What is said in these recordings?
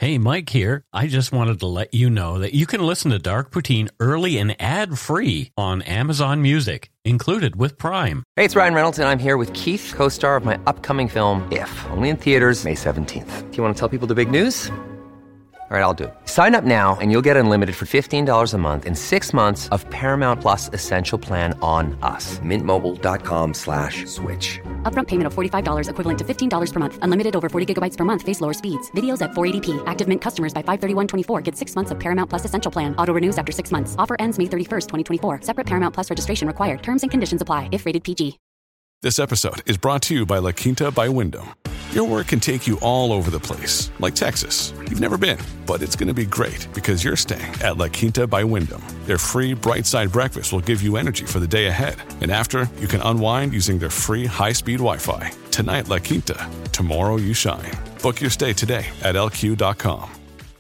Hey, Mike here. I just wanted to let you know that you can listen to Dark Poutine early and ad-free on Amazon Music, included with Prime. Hey, it's Ryan Reynolds, and I'm here with Keith, co-star of my upcoming film, If, only in theaters May 17th. Do you want to tell people the big news? All right, I'll do it. Sign up now and you'll get unlimited for $15 a month and 6 months of Paramount Plus Essential Plan on us. MintMobile.com/switch. Upfront payment of $45 equivalent to $15 per month. Unlimited over 40 gigabytes per month. Face lower speeds. Videos at 480p. Active Mint customers by 531.24 get 6 months of Paramount Plus Essential Plan. Auto renews after 6 months. Offer ends May 31st, 2024. Separate Paramount Plus registration required. Terms and conditions apply if rated PG. This episode is brought to you by La Quinta by Wyndham. Your work can take you all over the place, like Texas. You've never been, but it's going to be great because you're staying at La Quinta by Wyndham. Their free Bright Side breakfast will give you energy for the day ahead. And after, you can unwind using their free high-speed Wi-Fi. Tonight, La Quinta. Tomorrow, you shine. Book your stay today at LQ.com.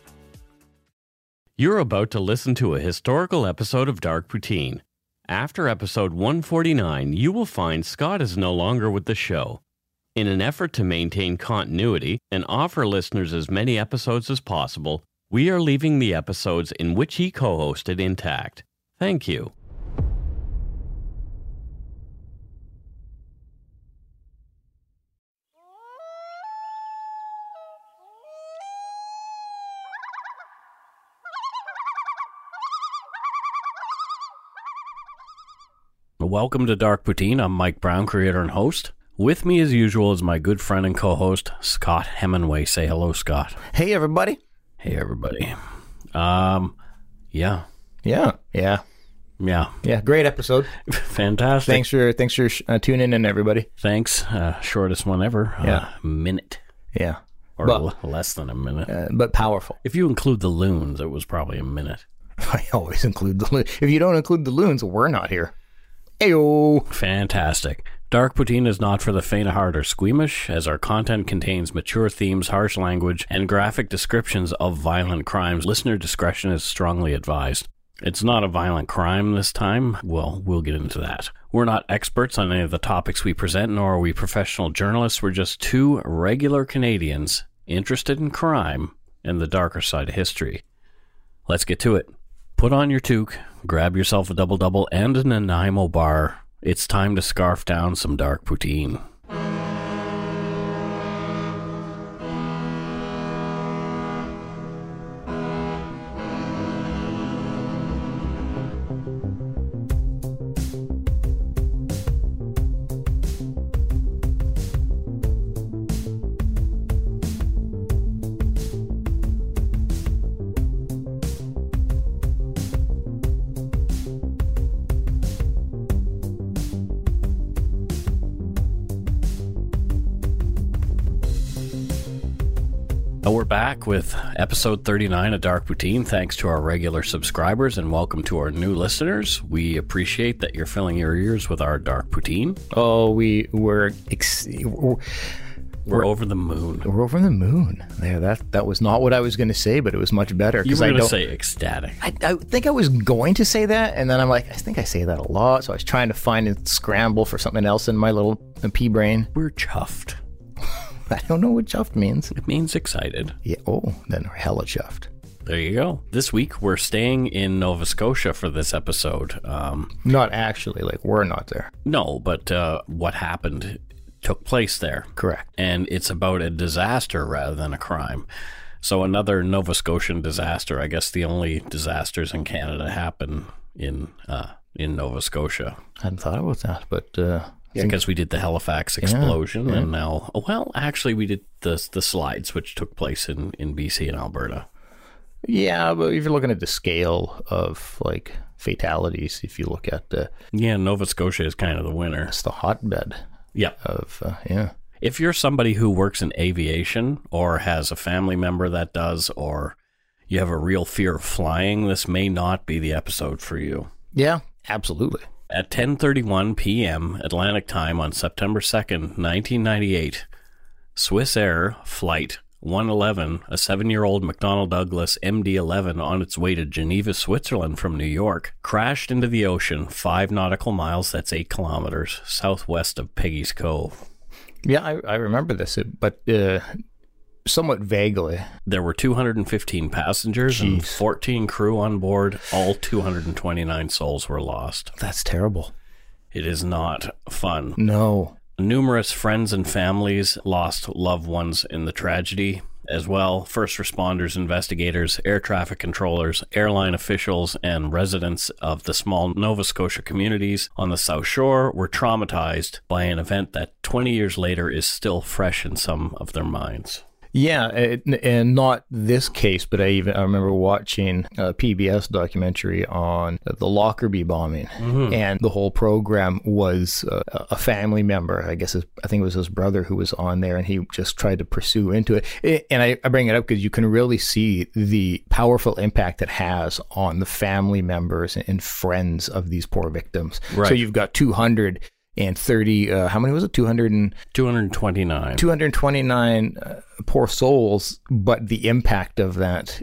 You're about to listen to a historical episode of Dark Poutine. After episode 149, you will find Scott is no longer with the show. In an effort to maintain continuity and offer listeners as many episodes as possible, we are leaving the episodes in which he co-hosted intact. Thank you. Welcome to Dark Poutine. I'm Mike Brown, creator and host. With me, as usual, is my good friend and co-host, Scott Hemingway. Say hello, Scott. Hey, everybody. Hey, everybody. Yeah. Great episode. Fantastic. Thanks for tuning in, everybody. Thanks. Shortest one ever. Yeah. Minute. Yeah. Or less than a minute. But powerful. If you include the loons, it was probably a minute. I always include the loons. If you don't include the loons, we're not here. Ayo. Fantastic. Dark Poutine is not for the faint of heart or squeamish, as our content contains mature themes, harsh language, and graphic descriptions of violent crimes. Listener discretion is strongly advised. It's not a violent crime this time. Well, we'll get into that. We're not experts on any of the topics we present, nor are we professional journalists. We're just two regular Canadians interested in crime and the darker side of history. Let's get to it. Put on your toque, grab yourself a double-double and a Nanaimo bar. It's time to scarf down some Dark Poutine. We're back with episode 39 of Dark Poutine. Thanks to our regular subscribers and welcome to our new listeners. We appreciate that you're filling your ears with our Dark Poutine. Oh, we're over the moon. We're over the moon. There, that was not what I was going to say, but it was much better. You were going to say ecstatic. I think I was going to say that, and then I'm like, I think I say that a lot, so I was trying to find and scramble for something else in my little pea brain. We're chuffed. I don't know what chuffed means. It means excited. Yeah. Oh, then we're hella chuffed. There you go. This week, we're staying in Nova Scotia for this episode. Not actually, we're not there. No, but what happened took place there. Correct. And it's about a disaster rather than a crime. So another Nova Scotian disaster. I guess the only disasters in Canada happen in Nova Scotia. I hadn't thought about that, but... because we did the Halifax explosion, and now, actually, we did the slides, which took place in BC and Alberta. Yeah, but if you're looking at the scale of fatalities, if you look at Nova Scotia is kind of the winner. It's the hotbed. Yeah. If you're somebody who works in aviation or has a family member that does, or you have a real fear of flying, this may not be the episode for you. Yeah, absolutely. At 10:31 p.m. Atlantic time on September 2nd, 1998, Swiss Air Flight 111, a 7-year-old McDonnell Douglas MD-11 on its way to Geneva, Switzerland from New York, crashed into the ocean 5 nautical miles, that's 8 kilometers, southwest of Peggy's Cove. Yeah, I remember this, but Somewhat vaguely. There were 215 passengers and 14 crew on board. All 229 souls were lost. That's terrible. It is not fun. No. Numerous friends and families lost loved ones in the tragedy as well. First responders, investigators, air traffic controllers, airline officials, and residents of the small Nova Scotia communities on the South Shore were traumatized by an event that 20 years later is still fresh in some of their minds. Yeah, and not this case, but I remember watching a PBS documentary on the Lockerbie bombing, and the whole program was a family member. I think it was his brother who was on there, and he just tried to pursue into it. And I bring it up because you can really see the powerful impact it has on the family members and friends of these poor victims. Right. So you've got 230, how many was it? 229. 229 poor souls, but the impact of that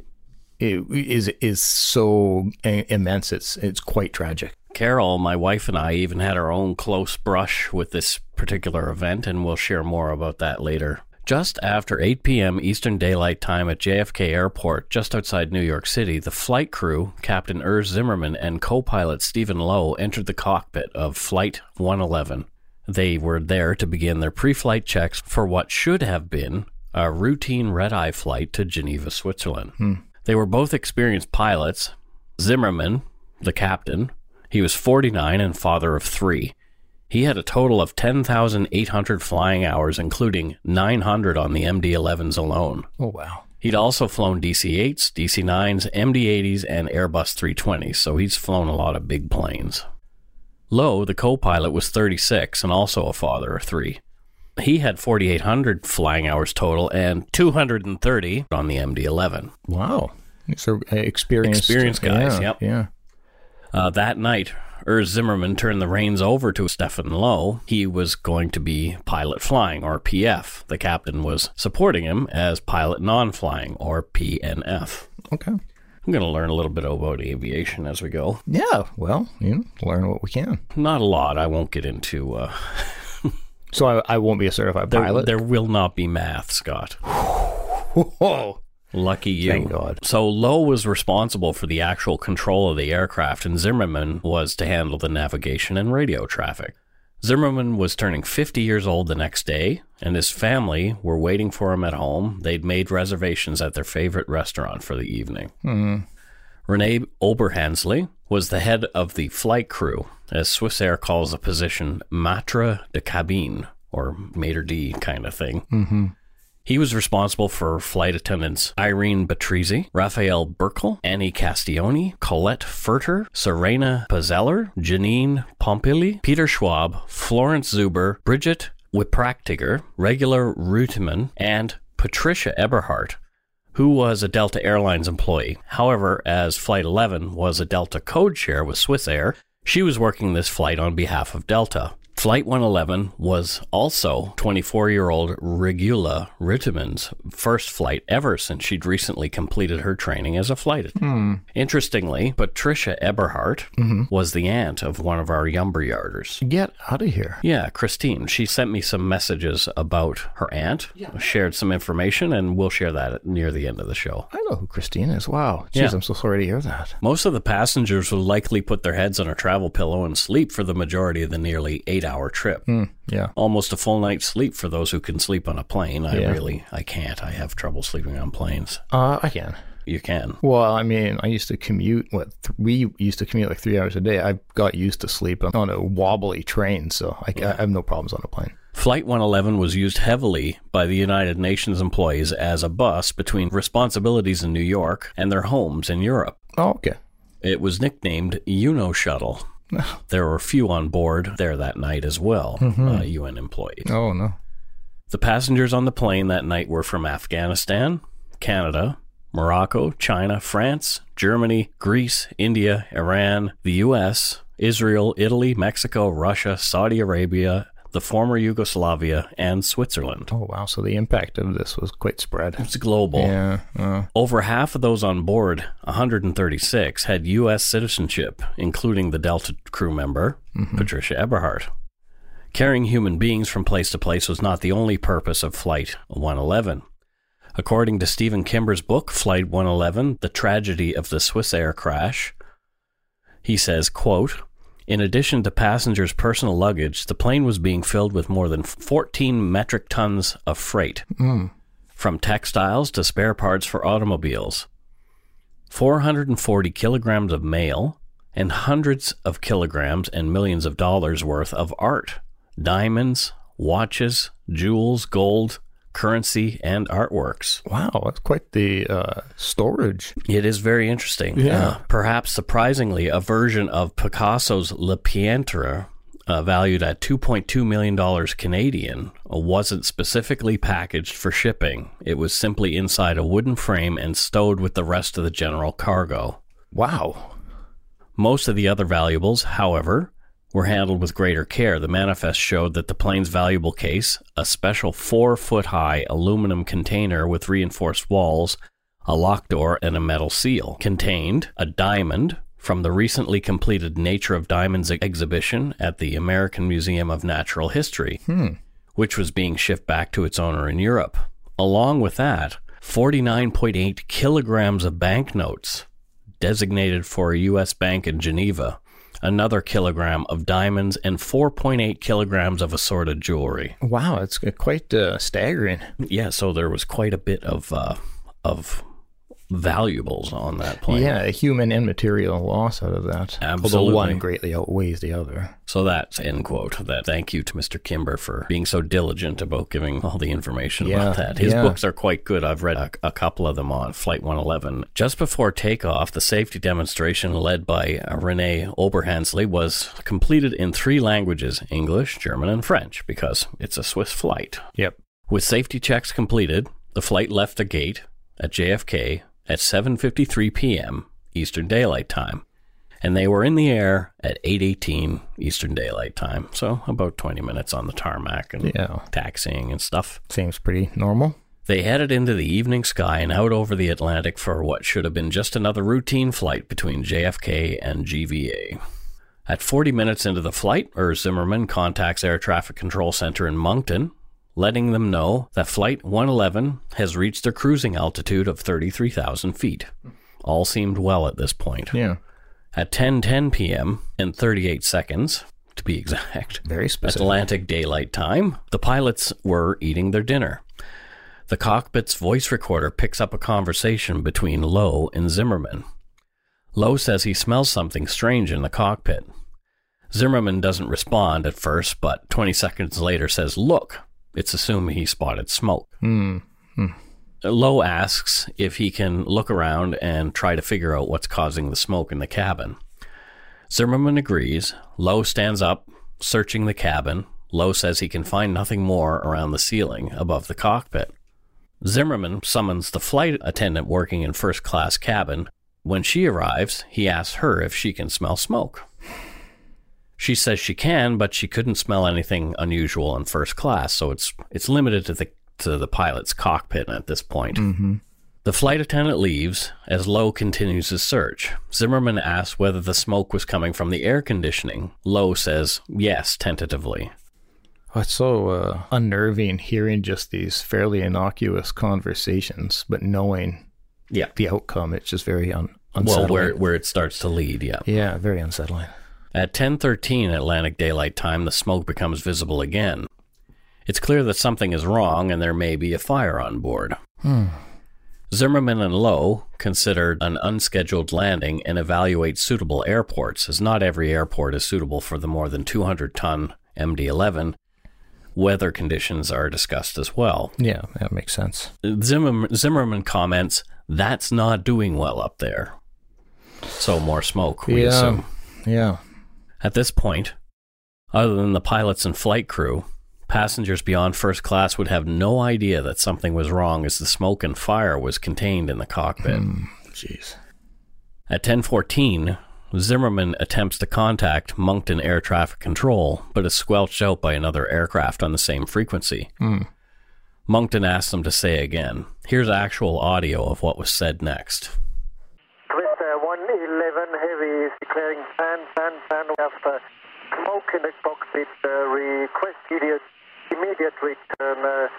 is so immense. It's quite tragic. Carol, my wife, and I even had our own close brush with this particular event, and we'll share more about that later. Just after 8 p.m. Eastern Daylight Time at JFK Airport, just outside New York City, the flight crew, Captain Urs Zimmerman and co-pilot Stephen Lowe, entered the cockpit of Flight 111. They were there to begin their pre-flight checks for what should have been a routine red-eye flight to Geneva, Switzerland. They were both experienced pilots. Zimmerman, the captain, he was 49 and father of 3. He had a total of 10,800 flying hours, including 900 on the MD-11s alone. Oh, wow. He'd also flown DC-8s, DC-9s, MD-80s, and Airbus 320s, so he's flown a lot of big planes. Lowe, the co-pilot, was 36 and also a father of 3. He had 4,800 flying hours total and 230 on the MD-11. Wow. So experienced guys, yep. Yeah. That night, Urs Zimmerman turned the reins over to Stephen Lowe. He was going to be pilot flying, or PF. The captain was supporting him as pilot non-flying, or PNF. Okay. I'm going to learn a little bit about aviation as we go. Yeah, well, learn what we can. Not a lot. I won't get into... So I won't be a certified pilot? There will not be math, Scott. Whoa. Lucky you. Thank God. So Lowe was responsible for the actual control of the aircraft, and Zimmerman was to handle the navigation and radio traffic. Zimmerman was turning 50 years old the next day, and his family were waiting for him at home. They'd made reservations at their favorite restaurant for the evening. Renee Oberhansley was the head of the flight crew, as Swissair calls the position maitre de cabine, or maitre d' kind of thing. He was responsible for flight attendants Irene Batrizzi, Raphael Burkle, Annie Castioni, Colette Furter, Serena Pazzeller, Janine Pompili, Peter Schwab, Florence Zuber, Bridget Wipraktiger, Regular Ruteman, and Patricia Eberhardt, who was a Delta Airlines employee. However, as Flight 11 was a Delta code share with Swissair, she was working this flight on behalf of Delta. Flight 111 was also 24-year-old Regula Ruteman's first flight ever since she'd recently completed her training as a flight attendant. Interestingly, Patricia Eberhardt was the aunt of one of our Yumberyarders. Get out of here. Yeah, Christine. She sent me some messages about her aunt, shared some information, and we'll share that near the end of the show. I know who Christine is. Wow. Jeez, I'm so sorry to hear that. Most of the passengers will likely put their heads on a travel pillow and sleep for the majority of the nearly 8-hour trip. Yeah. Almost a full night's sleep for those who can sleep on a plane. I can't. I have trouble sleeping on planes. I can. You can. Well, I mean, I used to commute, we used to commute like 3 hours a day. I got used to sleep on a wobbly train, so I have no problems on a plane. Flight 111 was used heavily by the United Nations employees as a bus between responsibilities in New York and their homes in Europe. Oh, okay. It was nicknamed UNO Shuttle. There were a few on board there that night as well, UN employees. Oh, no. The passengers on the plane that night were from Afghanistan, Canada, Morocco, China, France, Germany, Greece, India, Iran, the U.S., Israel, Italy, Mexico, Russia, Saudi Arabia, the former Yugoslavia, and Switzerland. Oh, wow. So the impact of this was quite spread. It's global. Yeah. Over half of those on board, 136, had U.S. citizenship, including the Delta crew member, Patricia Eberhardt. Carrying human beings from place to place was not the only purpose of Flight 111. According to Stephen Kimber's book, Flight 111, The Tragedy of the Swissair Crash, he says, quote, "In addition to passengers' personal luggage, the plane was being filled with more than 14 metric tons of freight, from textiles to spare parts for automobiles, 440 kilograms of mail, and hundreds of kilograms and millions of dollars worth of art, diamonds, watches, jewels, gold, currency, and artworks." Wow, that's quite the storage. It is very interesting. Yeah. Perhaps surprisingly, a version of Picasso's Le Peintre, valued at $2.2 million Canadian, wasn't specifically packaged for shipping. It was simply inside a wooden frame and stowed with the rest of the general cargo. Wow. Most of the other valuables, however, were handled with greater care. The manifest showed that the plane's valuable case, a special 4-foot-high aluminum container with reinforced walls, a lock door, and a metal seal, contained a diamond from the recently completed Nature of Diamonds exhibition at the American Museum of Natural History, which was being shipped back to its owner in Europe. Along with that, 49.8 kilograms of banknotes, designated for a U.S. bank in Geneva, another kilogram of diamonds, and 4.8 kilograms of assorted jewelry. Wow, it's quite staggering. Yeah, so there was quite a bit of valuables on that plane. Yeah, human and material loss out of that. Absolutely. Although one greatly outweighs the other. So that's end quote. That thank you to Mr. Kimber for being so diligent about giving all the information about that. His books are quite good. I've read a couple of them on Flight 111. Just before takeoff, the safety demonstration led by René Oberhansley was completed in 3 languages, English, German, and French, because it's a Swiss flight. Yep. With safety checks completed, the flight left the gate at JFK at 7:53 p.m. Eastern Daylight Time, and they were in the air at 8:18 Eastern Daylight Time, so about 20 minutes on the tarmac and taxiing and stuff. Seems pretty normal. They headed into the evening sky and out over the Atlantic for what should have been just another routine flight between JFK and GVA. At 40 minutes into the flight, Zimmerman contacts Air Traffic Control Center in Moncton, letting them know that Flight 111 has reached their cruising altitude of 33,000 feet. All seemed well at this point. Yeah. At 10:10 p.m. and 38 seconds, to be exact, very specific, Atlantic Daylight Time, the pilots were eating their dinner. The cockpit's voice recorder picks up a conversation between Lowe and Zimmerman. Lowe says he smells something strange in the cockpit. Zimmerman doesn't respond at first, but 20 seconds later says, "Look." It's assumed he spotted smoke. Lowe asks if he can look around and try to figure out what's causing the smoke in the cabin. Zimmerman agrees. Lowe stands up, searching the cabin. Lowe says he can find nothing more around the ceiling above the cockpit. Zimmerman summons the flight attendant working in first-class cabin. When she arrives, he asks her if she can smell smoke. She says she can, but she couldn't smell anything unusual in first class, so it's limited to the pilot's cockpit at this point. The flight attendant leaves as Lowe continues his search. Zimmerman asks whether the smoke was coming from the air conditioning. Lowe says yes, tentatively. Oh, it's so unnerving hearing just these fairly innocuous conversations, but knowing the outcome. It's just very unsettling. Well, where it starts to lead, Yeah, very unsettling. At 10:13 Atlantic Daylight Time, the smoke becomes visible again. It's clear that something is wrong and there may be a fire on board. Zimmerman and Lowe considered an unscheduled landing and evaluate suitable airports, as not every airport is suitable for the more than 200-ton MD-11. Weather conditions are discussed as well. Yeah, that makes sense. Zimmerman comments, "That's not doing well up there." So more smoke, we assume. Yeah. At this point, other than the pilots and flight crew, passengers beyond first class would have no idea that something was wrong, as the smoke and fire was contained in the cockpit. Jeez. At 10:14, Zimmerman attempts to contact Moncton Air Traffic Control, but is squelched out by another aircraft on the same frequency. Moncton asks them to say again. Here's actual audio of what was said next. Twister 111 Heavy is declaring pan after smoke in the cockpit. Request immediate return.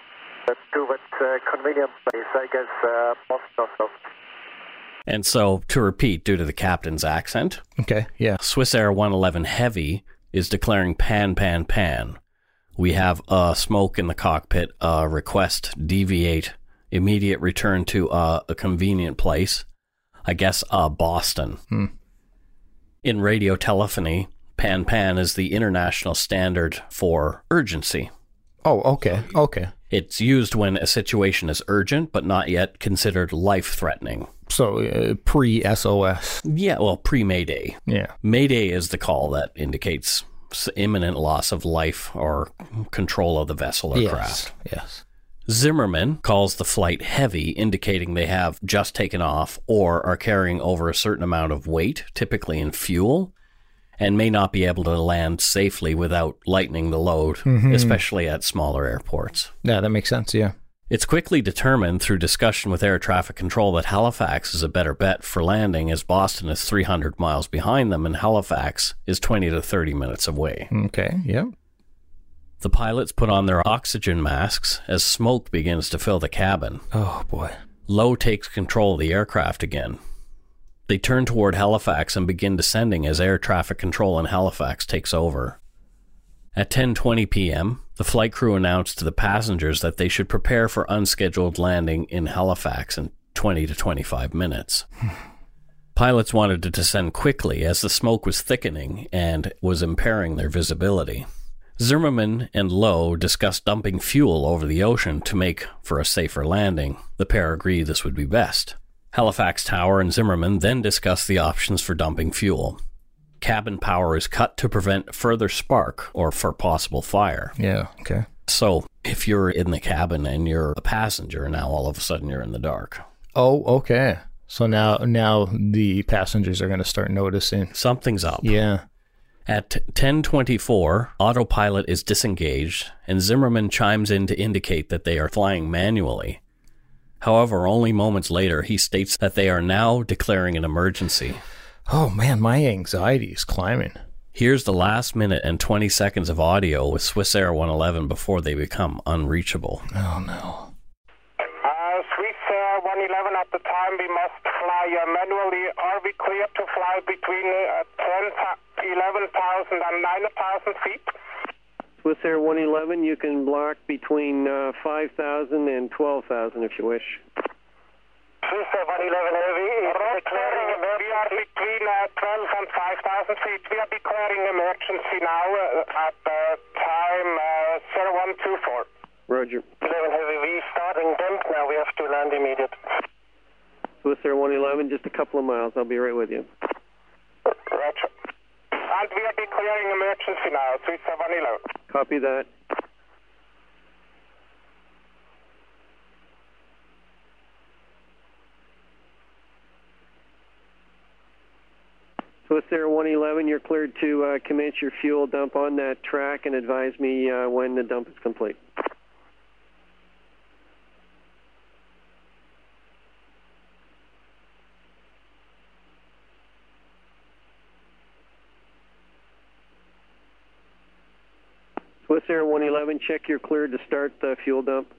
towards convenient place, I guess Boston. And so, to repeat, due to the captain's accent, Okay, yeah. Swissair 111 Heavy is declaring pan, pan, pan. We have smoke in the cockpit, request, deviate, immediate return to a convenient place. I guess Boston. In radio telephony, pan, pan is the international standard for urgency. Oh, okay. It's used when a situation is urgent, but not yet considered life-threatening. So pre-SOS. Yeah, well, pre-Mayday. Yeah. Mayday is the call that indicates imminent loss of life or control of the vessel or craft. Yes. Zimmerman calls the flight heavy, indicating they have just taken off or are carrying over a certain amount of weight, typically in fuel, and may not be able to land safely without lightening the load, especially at smaller airports. Yeah, that makes sense, yeah. It's quickly determined through discussion with air traffic control that Halifax is a better bet for landing, as Boston is 300 miles behind them and Halifax is 20 to 30 minutes away. Okay, yeah. The pilots put on their oxygen masks as smoke begins to fill the cabin. Oh, boy. Lowe takes control of the aircraft again. They turn toward Halifax and begin descending as air traffic control in Halifax takes over. At 10:20 p.m., the flight crew announced to the passengers that they should prepare for unscheduled landing in Halifax in 20 to 25 minutes. Pilots wanted to descend quickly as the smoke was thickening and was impairing their visibility. Zimmerman and Lowe discussed dumping fuel over the ocean to make for a safer landing. The pair agreed this would be best. Halifax Tower and Zimmerman then discussed the options for dumping fuel. Cabin power is cut to prevent further spark or for possible fire. Yeah, okay. So if you're in the cabin and you're a passenger, now all of a sudden you're in the dark. Oh, okay. So now the passengers are going to start noticing. Something's up. Yeah. At 10:24, autopilot is disengaged, and Zimmerman chimes in to indicate that they are flying manually. However, only moments later, he states that they are now declaring an emergency. Oh, man, my anxiety is climbing. Here's the last minute and 20 seconds of audio with Swissair 111 before they become unreachable. Oh, no. Swissair 111, at the time we must fly manually. Are we clear to fly between 11,000 and 9,000 feet? Swissair 111, you can block between 5,000 and 12,000 if you wish. Swissair 111 Heavy is declaring emergency. We are between 12 and 5,000 feet. We are declaring emergency now at time 0124. Roger. 11 Heavy, we starting dump now. We have to land immediate. Swissair 111, just a couple of miles. I'll be right with you. Roger. And we are declaring emergency now, Swissair 111. Copy that. Swissair 111, you're cleared to commence your fuel dump on that track and advise me when the dump is complete. Swissair 111, check you're cleared to start the fuel dump.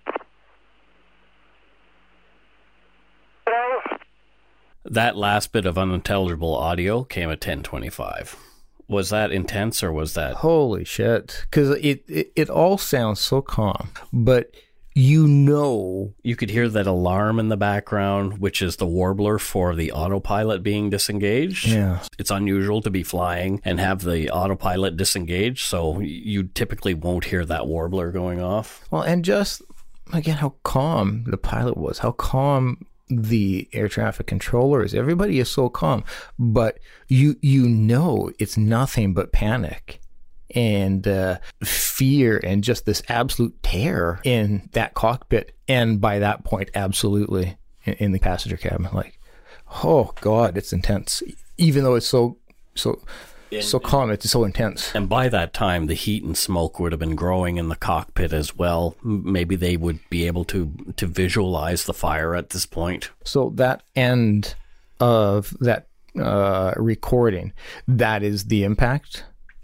That last bit of unintelligible audio came at 10:25. Was that intense or was that... Holy shit. Because it all sounds so calm, but you could hear that alarm in the background, which is the warbler for the autopilot being disengaged. Yeah. It's unusual to be flying and have the autopilot disengaged, so you typically won't hear that warbler going off. Well, and just, again, how calm the pilot was, how calm the air traffic controller is. Everybody is so calm, but you know it's nothing but panic and fear and just this absolute terror in that cockpit, and by that point absolutely in the passenger cabin. Like, oh god, it's intense, even though it's so calm, it's so intense. And by that time, the heat and smoke would have been growing in the cockpit as well. Maybe they would be able to visualize the fire at this point. So that end of that recording, that is the impact?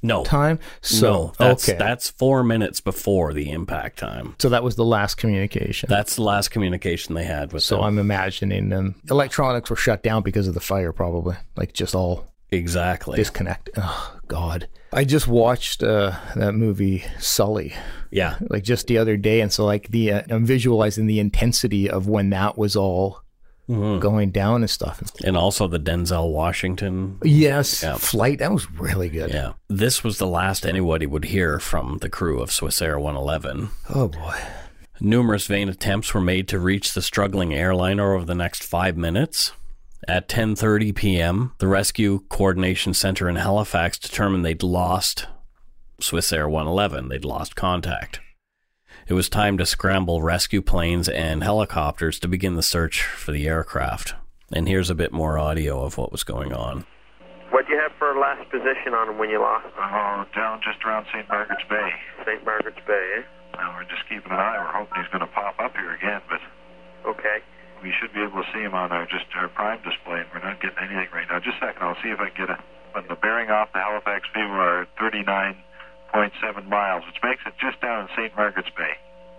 time? So that's 4 minutes before the impact time. So that was the last communication. That's the last communication they had with them. I'm imagining them. Electronics were shut down because of the fire, probably. Like, just all disconnect. Oh, God. I just watched that movie Sully. Yeah. Like, just the other day. And so, like, I'm visualizing the intensity of when that was all going down and stuff. And also the Denzel Washington. Yes. Yeah. Flight. That was really good. Yeah. This was the last anybody would hear from the crew of Swissair 111. Oh, boy. Numerous vain attempts were made to reach the struggling airliner over the next 5 minutes. At 10:30 p.m., the Rescue Coordination Center in Halifax determined they'd lost Swissair 111. They'd lost contact. It was time to scramble rescue planes and helicopters to begin the search for the aircraft. And here's a bit more audio of what was going on. What do you have for last position on him when you lost? Oh, down just around St. Margaret's Bay. St. Margaret's Bay, eh? Well, we're just keeping an eye. We're hoping he's going to pop up here again, but... Okay. We should be able to see him on our prime display, and we're not getting anything right now. Just a second, I'll see if I can get the bearing off the Halifax view are 39.7 miles, which makes it just down in St. Margaret's Bay.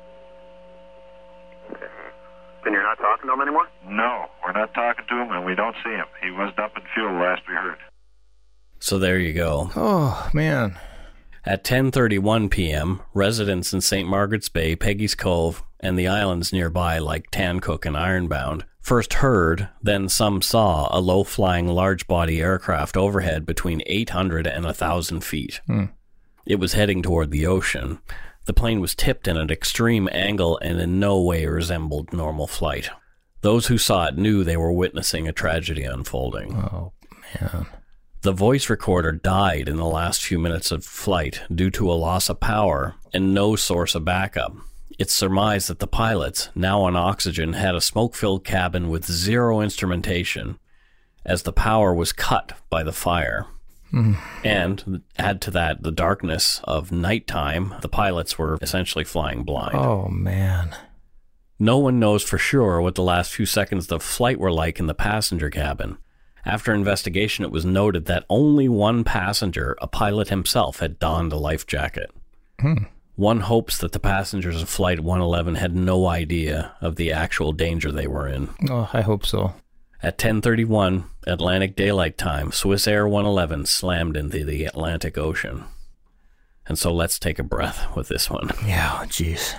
Okay. Then you're not talking to him anymore? No, we're not talking to him, and we don't see him. He was dumping fuel last we heard. So there you go. Oh, man. At 10:31 p.m., residents in St. Margaret's Bay, Peggy's Cove, and the islands nearby like Tancook and Ironbound first heard, then some saw, a low-flying large-body aircraft overhead between 800 and 1,000 feet. It was heading toward the ocean. The plane was tipped in an extreme angle and in no way resembled normal flight. Those who saw it knew they were witnessing a tragedy unfolding. Oh, man. The voice recorder died in the last few minutes of flight due to a loss of power and no source of backup. It's surmised that the pilots, now on oxygen, had a smoke-filled cabin with zero instrumentation, as the power was cut by the fire. And add to that the darkness of nighttime, the pilots were essentially flying blind. Oh, man. No one knows for sure what the last few seconds of flight were like in the passenger cabin. After investigation, it was noted that only one passenger, a pilot himself, had donned a life jacket. One hopes that the passengers of Flight 111 had no idea of the actual danger they were in. Oh, I hope so. At 10:31 Atlantic Daylight Time, Swissair 111 slammed into the Atlantic Ocean. And so let's take a breath with this one. Yeah, jeez.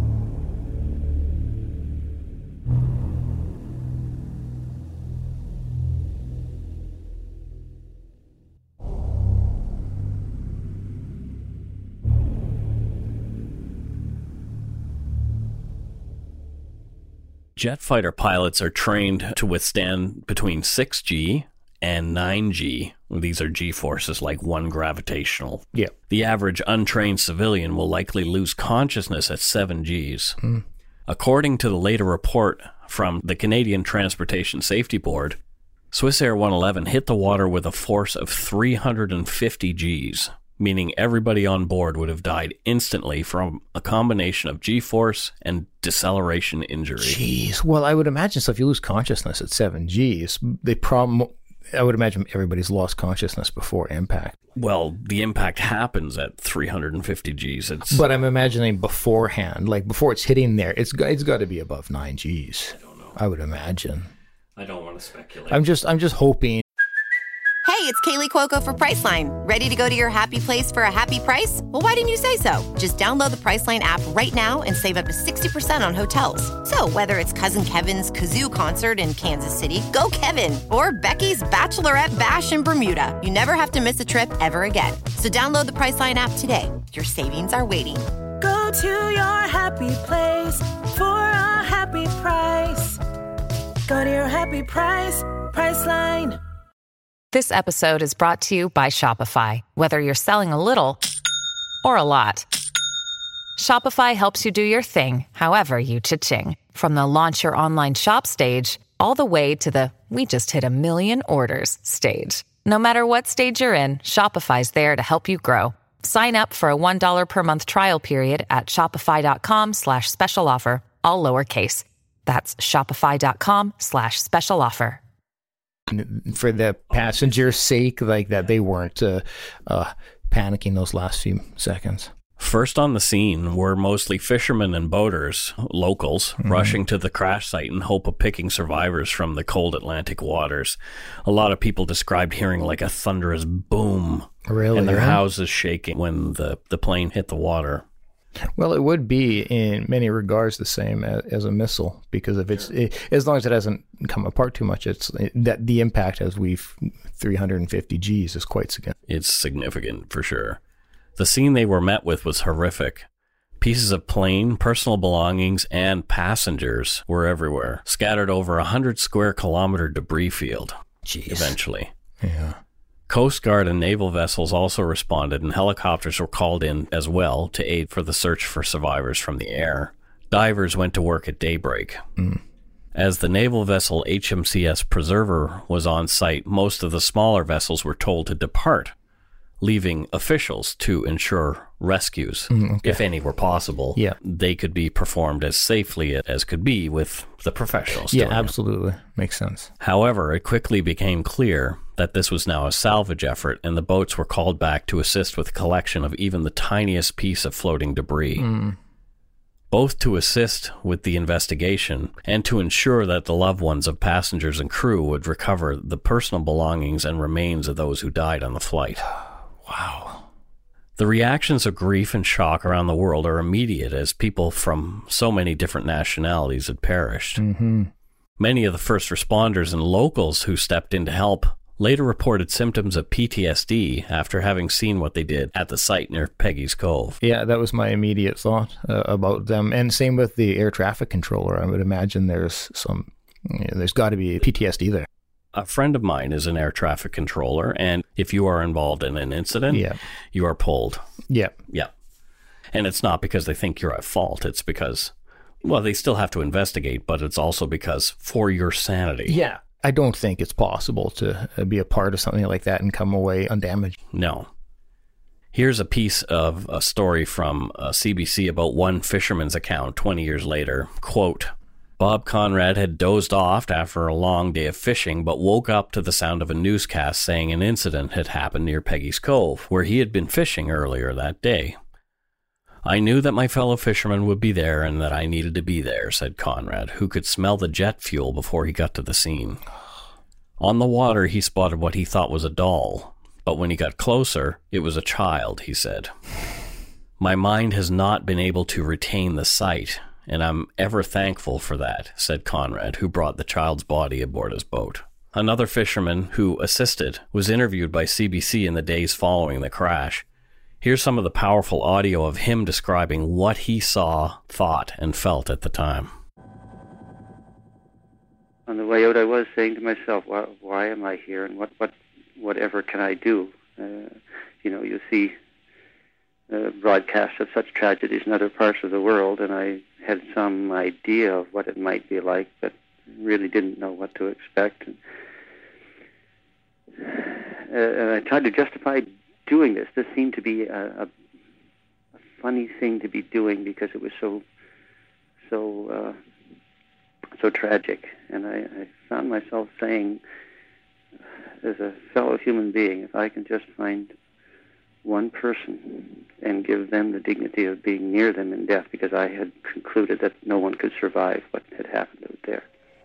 Jet fighter pilots are trained to withstand between 6G and 9G. These are G-forces like 1 gravitational. Yeah. The average untrained civilian will likely lose consciousness at 7Gs. According to the later report from the Canadian Transportation Safety Board, Swissair 111 hit the water with a force of 350 Gs, meaning everybody on board would have died instantly from a combination of G-force and deceleration injury. Jeez. Well, I would imagine, so if you lose consciousness at 7Gs, I would imagine everybody's lost consciousness before impact. Well, the impact happens at 350 Gs. But I'm imagining beforehand, like before it's hitting there, it's got to be above 9 Gs. I don't know. I would imagine. I don't want to speculate. I'm just hoping. Hey, it's Kaylee Cuoco for Priceline. Ready to go to your happy place for a happy price? Well, why didn't you say so? Just download the Priceline app right now and save up to 60% on hotels. So whether it's Cousin Kevin's Kazoo Concert in Kansas City, go Kevin, or Becky's Bachelorette Bash in Bermuda, you never have to miss a trip ever again. So download the Priceline app today. Your savings are waiting. Go to your happy place for a happy price. Go to your happy price, Priceline. This episode is brought to you by Shopify. Whether you're selling a little or a lot, Shopify helps you do your thing, however you cha-ching. From the launch your online shop stage, all the way to the we just hit 1 million orders stage. No matter what stage you're in, Shopify's there to help you grow. Sign up for a $1 per month trial period at shopify.com/special offer, all lowercase. That's shopify.com/special offer. For the passenger's sake, like that they weren't panicking those last few seconds. First on the scene were mostly fishermen and boaters, locals, rushing to the crash site in hope of picking survivors from the cold Atlantic waters. A lot of people described hearing like a thunderous boom, really, and their houses shaking when the plane hit the water. Well, it would be in many regards the same as a missile, because if as long as it hasn't come apart too much, that the impact as 350 Gs is quite significant. It's significant for sure. The scene they were met with was horrific. Pieces of plane, personal belongings, and passengers were everywhere, scattered over 100 square kilometer debris field. Jeez. Eventually. Yeah. Coast Guard and naval vessels also responded, and helicopters were called in as well to aid for the search for survivors from the air. Divers went to work at daybreak. As the naval vessel HMCS Preserver was on site, most of the smaller vessels were told to depart, leaving officials to ensure rescues, if any were possible. Yeah. They could be performed as safely as could be with the professionals. Yeah, absolutely. Makes sense. However, it quickly became clear that this was now a salvage effort, and the boats were called back to assist with the collection of even the tiniest piece of floating debris. Both to assist with the investigation and to ensure that the loved ones of passengers and crew would recover the personal belongings and remains of those who died on the flight. Wow. The reactions of grief and shock around the world are immediate, as people from so many different nationalities had perished. Many of the first responders and locals who stepped in to help later reported symptoms of PTSD after having seen what they did at the site near Peggy's Cove. Yeah, that was my immediate thought about them. And same with the air traffic controller. I would imagine there's got to be PTSD there. A friend of mine is an air traffic controller, and if you are involved in an incident, you are pulled. Yeah. Yeah. And it's not because they think you're at fault. It's because, well, they still have to investigate, but it's also because for your sanity. Yeah. I don't think it's possible to be a part of something like that and come away undamaged. No. Here's a piece of a story from CBC about one fisherman's account 20 years later. Quote, Bob Conrad had dozed off after a long day of fishing, but woke up to the sound of a newscast saying an incident had happened near Peggy's Cove, where he had been fishing earlier that day. I knew that my fellow fishermen would be there and that I needed to be there, said Conrad, who could smell the jet fuel before he got to the scene. On the water, he spotted what he thought was a doll, but when he got closer, it was a child, he said. My mind has not been able to retain the sight, and I'm ever thankful for that, said Conrad, who brought the child's body aboard his boat. Another fisherman who assisted was interviewed by CBC in the days following the crash. Here's some of the powerful audio of him describing what he saw, thought, and felt at the time. On the way out, I was saying to myself, why am I here, and whatever can I do? You see broadcasts of such tragedies in other parts of the world, and I had some idea of what it might be like, but really didn't know what to expect. And I tried to justify doing this. This seemed to be a funny thing to be doing because it was so tragic. And I found myself saying, as a fellow human being, if I can just find one person and give them the dignity of being near them in death, because I had concluded that no one could survive what had happened out there.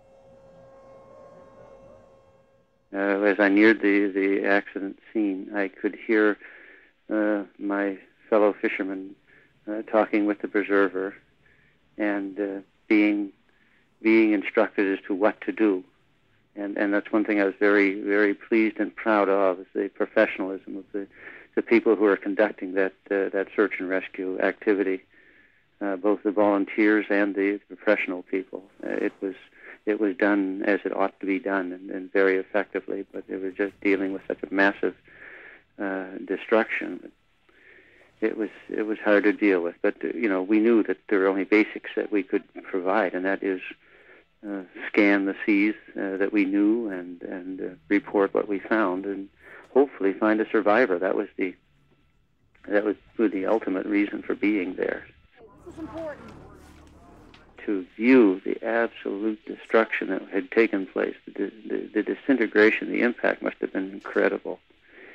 As I neared the accident scene, I could hear my fellow fishermen talking with the preserver and being instructed as to what to do. And that's one thing I was very, very pleased and proud of, is the professionalism of the people who are conducting that search and rescue activity, both the volunteers and the professional people. It was done as it ought to be done, and very effectively, but it was just dealing with such a massive destruction. It was hard to deal with, but we knew that there were only basics that we could provide, and that is scan the seas that we knew and report what we found, and hopefully find a survivor. That was the ultimate reason for being there. This is important. To view the absolute destruction that had taken place, the disintegration, the impact must have been incredible.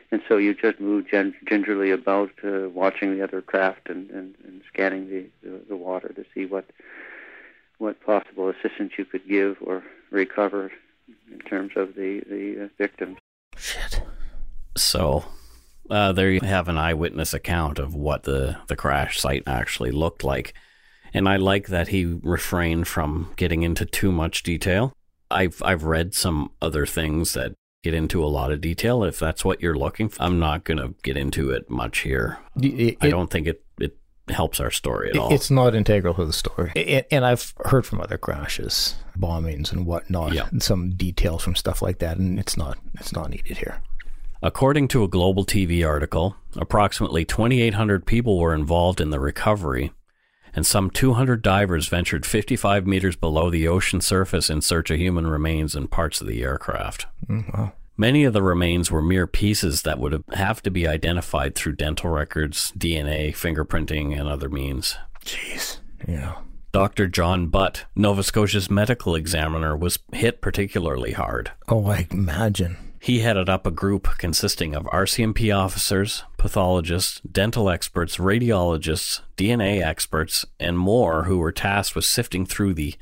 And so you just move gingerly about, watching the other craft and scanning the water to see what possible assistance you could give or recover in terms of the victims. Shit. So there you have an eyewitness account of what the crash site actually looked like. And I like that he refrained from getting into too much detail. I've read some other things that get into a lot of detail. If that's what you're looking for, I'm not going to get into it much here. I don't think it helps our story at all. It's not integral to the story. And I've heard from other crashes, bombings and whatnot, some details from stuff like that, and it's not needed here. According to a Global TV article, approximately 2,800 people were involved in the recovery, and some 200 divers ventured 55 meters below the ocean surface in search of human remains and parts of the aircraft. Wow. Many of the remains were mere pieces that would have to be identified through dental records, DNA, fingerprinting, and other means. Jeez. Yeah. Dr. John Butt, Nova Scotia's medical examiner, was hit particularly hard. Oh, I imagine. He headed up a group consisting of RCMP officers, pathologists, dental experts, radiologists, DNA experts, and more who were tasked with sifting through the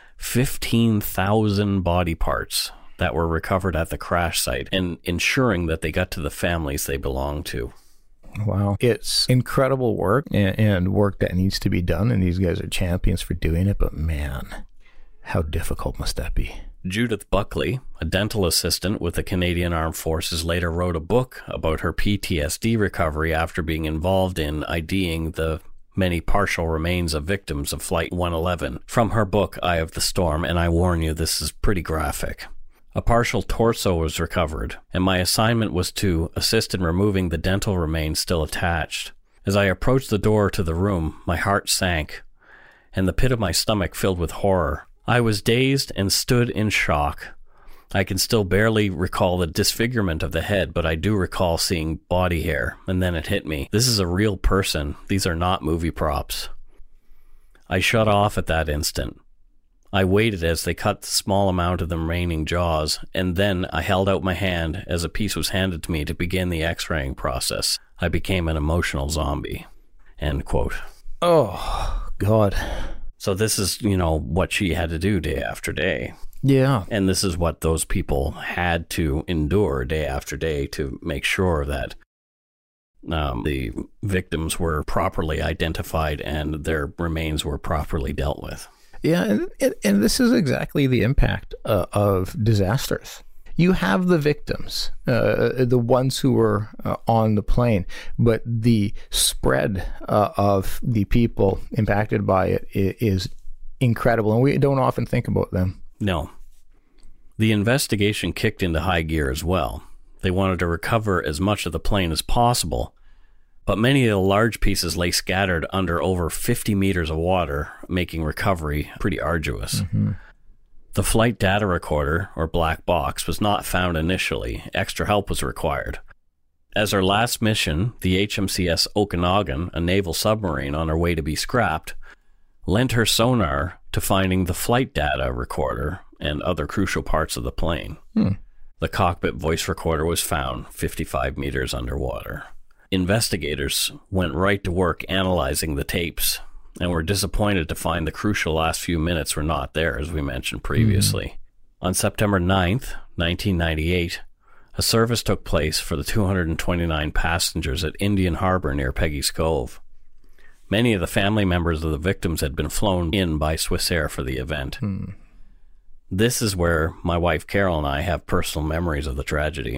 15,000 body parts that were recovered at the crash site and ensuring that they got to the families they belonged to. Wow. It's incredible work and work that needs to be done, and these guys are champions for doing it, but man, how difficult must that be? Judith Buckley, a dental assistant with the Canadian Armed Forces, later wrote a book about her PTSD recovery after being involved in IDing the many partial remains of victims of Flight 111. From her book, Eye of the Storm, and I warn you, this is pretty graphic. A partial torso was recovered, and my assignment was to assist in removing the dental remains still attached. As I approached the door to the room, my heart sank, and the pit of my stomach filled with horror. I was dazed and stood in shock. I can still barely recall the disfigurement of the head, but I do recall seeing body hair, and then it hit me. This is a real person. These are not movie props. I shut off at that instant. I waited as they cut the small amount of the remaining jaws, and then I held out my hand as a piece was handed to me to begin the x-raying process. I became an emotional zombie. End quote. Oh, God. So this is, what she had to do day after day. Yeah. And this is what those people had to endure day after day to make sure that the victims were properly identified and their remains were properly dealt with. Yeah, and this is exactly the impact of disasters. You have the victims, the ones who were on the plane, but the spread of the people impacted by it is incredible, and we don't often think about them. No. The investigation kicked into high gear as well. They wanted to recover as much of the plane as possible, but many of the large pieces lay scattered under over 50 meters of water, making recovery pretty arduous. Mm-hmm. The flight data recorder, or black box, was not found initially. Extra help was required. As our last mission, the HMCS Okanagan, a naval submarine on her way to be scrapped, lent her sonar to finding the flight data recorder and other crucial parts of the plane. The cockpit voice recorder was found 55 meters underwater. Investigators went right to work analyzing the tapes, and were disappointed to find the crucial last few minutes were not there, as we mentioned previously. On September 9th, 1998, a service took place for the 229 passengers at Indian Harbor near Peggy's Cove. Many of the family members of the victims had been flown in by Swissair for the event. This is where my wife Carol and I have personal memories of the tragedy.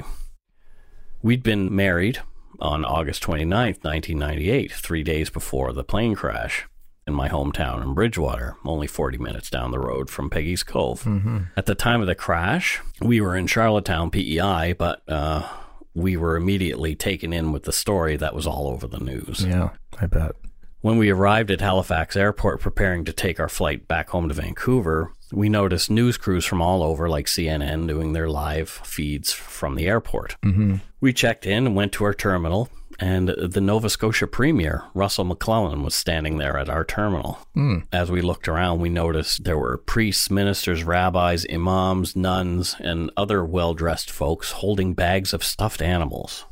We'd been married on August 29th, 1998, 3 days before the plane crash, in my hometown in Bridgewater, only 40 minutes down the road from Peggy's Cove. Mm-hmm. At the time of the crash, we were in Charlottetown, PEI, but we were immediately taken in with the story that was all over the news. Yeah, I bet. When we arrived at Halifax Airport preparing to take our flight back home to Vancouver, we noticed news crews from all over, like CNN, doing their live feeds from the airport. Mm-hmm. We checked in and went to our terminal, and the Nova Scotia Premier, Russell McClellan, was standing there at our terminal. As we looked around, we noticed there were priests, ministers, rabbis, imams, nuns, and other well-dressed folks holding bags of stuffed animals.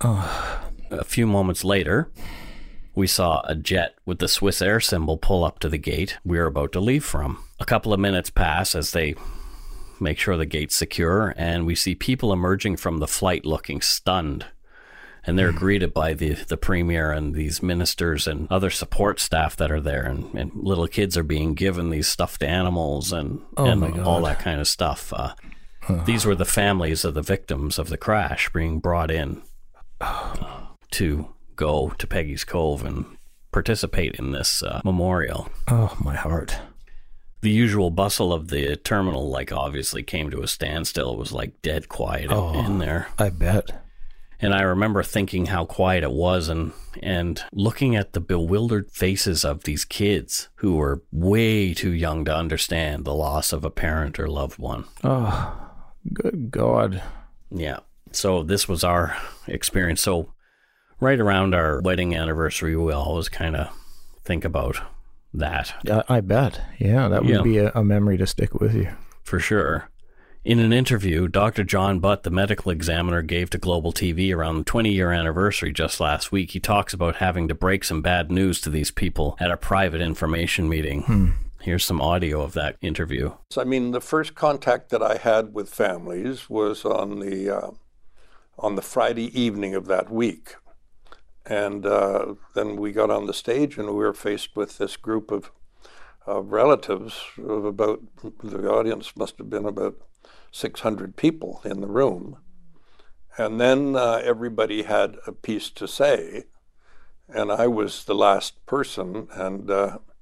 A few moments later, we saw a jet with the Swiss Air symbol pull up to the gate we were about to leave from. A couple of minutes pass as they make sure the gate's secure, and we see people emerging from the flight looking stunned. And they're greeted by the premier and these ministers and other support staff that are there. And little kids are being given these stuffed animals and all that kind of stuff. These were the families of the victims of the crash being brought in to go to Peggy's Cove and participate in this memorial. Oh, my heart. The usual bustle of the terminal, obviously came to a standstill. It was dead quiet in there. I bet. And I remember thinking how quiet it was and looking at the bewildered faces of these kids who were way too young to understand the loss of a parent or loved one. Oh, good God. Yeah. So this was our experience. So right around our wedding anniversary, we always kind of think about that. I bet. Yeah, that would be a memory to stick with you. For sure. In an interview, Dr. John Butt, the medical examiner, gave to Global TV around the 20-year anniversary just last week, he talks about having to break some bad news to these people at a private information meeting. Here's some audio of that interview. I mean, the first contact that I had with families was on the Friday evening of that week. And then we got on the stage and we were faced with this group of relatives of about, the audience must have been about 600 people in the room. And then everybody had a piece to say, and I was the last person. And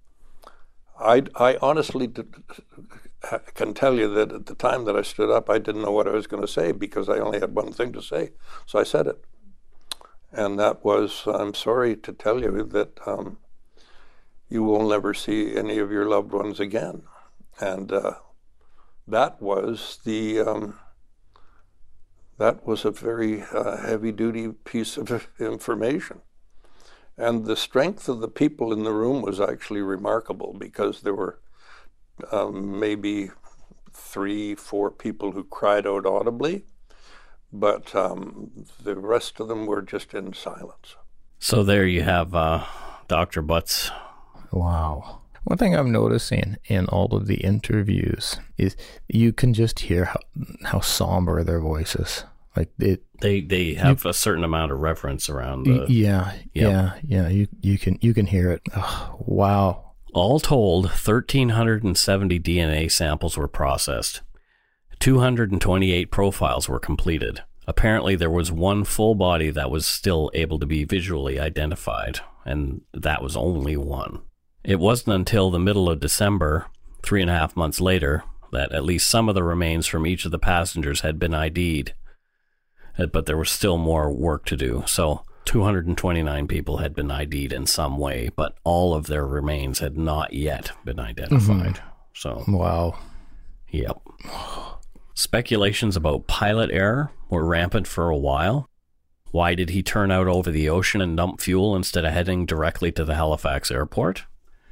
I honestly can tell you that at the time that I stood up, I didn't know what I was going to say because I only had one thing to say. So I said it. And that was, I'm sorry to tell you that you will never see any of your loved ones again. And that was a very heavy-duty piece of information. And the strength of the people in the room was actually remarkable because there were maybe 3-4 people who cried out audibly, but the rest of them were just in silence. So there you have Dr. Butts. Wow. One thing I'm noticing in all of the interviews is you can just hear how somber their voices. They have a certain amount of reverence around the... Yeah. You can hear it. Oh, wow. All told, 1,370 DNA samples were processed. 228 profiles were completed. Apparently, there was one full body that was still able to be visually identified, and that was only one. It wasn't until the middle of December, 3.5 months later, that at least some of the remains from each of the passengers had been ID'd. But there was still more work to do. So 229 people had been ID'd in some way, but all of their remains had not yet been identified. So wow. Yep. Speculations about pilot error were rampant for a while. Why did he turn out over the ocean and dump fuel instead of heading directly to the Halifax airport?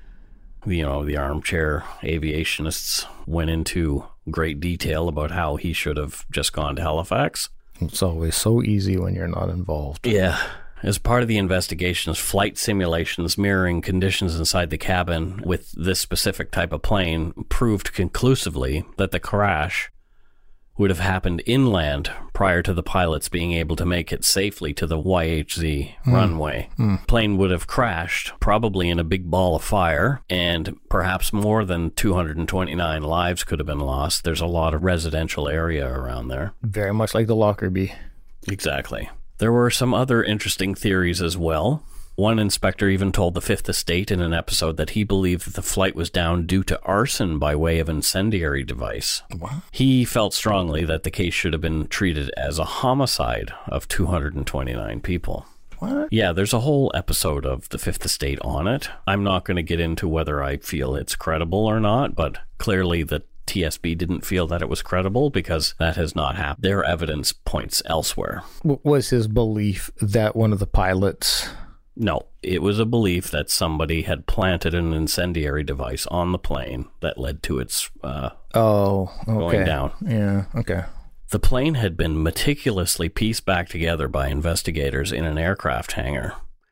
The armchair aviationists went into great detail about how he should have just gone to Halifax. It's always so easy when you're not involved. Yeah. As part of the investigations, flight simulations mirroring conditions inside the cabin with this specific type of plane proved conclusively that the crash would have happened inland prior to the pilots being able to make it safely to the YHZ runway. Plane would have crashed, probably in a big ball of fire, and perhaps more than 229 lives could have been lost. There's a lot of residential area around there. Very much like the Lockerbie. Exactly. There were some other interesting theories as well. One inspector even told the Fifth Estate in an episode that he believed that the flight was down due to arson by way of incendiary device. What? He felt strongly that the case should have been treated as a homicide of 229 people. What? Yeah, there's a whole episode of the Fifth Estate on it. I'm not going to get into whether I feel it's credible or not, but clearly the TSB didn't feel that it was credible because that has not happened. Their evidence points elsewhere. Was his belief that one of the pilots... No, it was a belief that somebody had planted an incendiary device on the plane that led to its going down. Yeah, okay. The plane had been meticulously pieced back together by investigators in an aircraft hangar.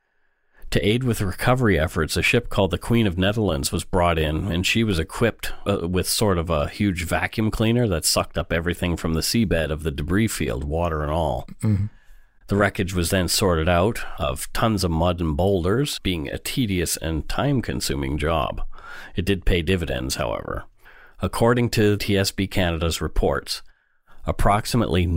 To aid with recovery efforts, a ship called the Queen of Netherlands was brought in, and she was equipped with sort of a huge vacuum cleaner that sucked up everything from the seabed of the debris field, water and all. Mm-hmm. The wreckage was then sorted out of tons of mud and boulders, being a tedious and time-consuming job. It did pay dividends, however. According to TSB Canada's reports, approximately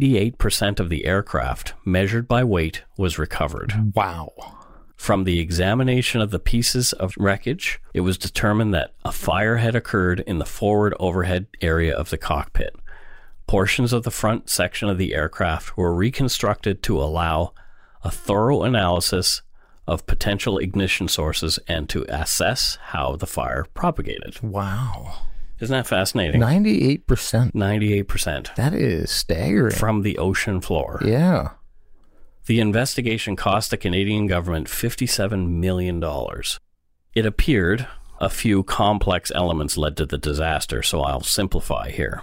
98% of the aircraft, measured by weight, was recovered. Wow. From the examination of the pieces of wreckage, it was determined that a fire had occurred in the forward overhead area of the cockpit. Portions of the front section of the aircraft were reconstructed to allow a thorough analysis of potential ignition sources and to assess how the fire propagated. Wow. Isn't that fascinating? 98%. 98%. That is staggering. From the ocean floor. Yeah. The investigation cost the Canadian government $57 million. It appeared a few complex elements led to the disaster, so I'll simplify here.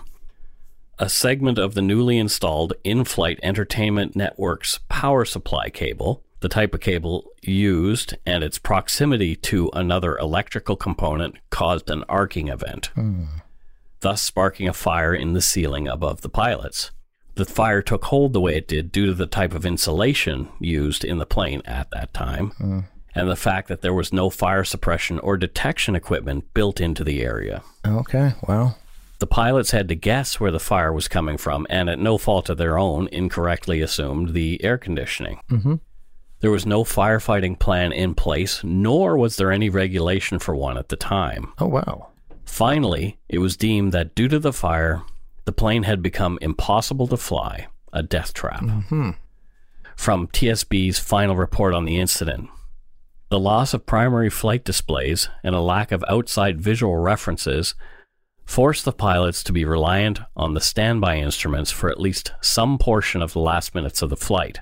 A segment of the newly installed in-flight entertainment network's power supply cable, the type of cable used, and its proximity to another electrical component caused an arcing event, thus sparking a fire in the ceiling above the pilots. The fire took hold the way it did due to the type of insulation used in the plane at that time, and the fact that there was no fire suppression or detection equipment built into the area. Okay, wow. The pilots had to guess where the fire was coming from, and at no fault of their own, incorrectly assumed the air conditioning. Mm-hmm. There was no firefighting plan in place, nor was there any regulation for one at the time. Oh, wow. Finally, it was deemed that due to the fire, the plane had become impossible to fly, a death trap. Mm-hmm. From TSB's final report on the incident, the loss of primary flight displays and a lack of outside visual references forced the pilots to be reliant on the standby instruments for at least some portion of the last minutes of the flight.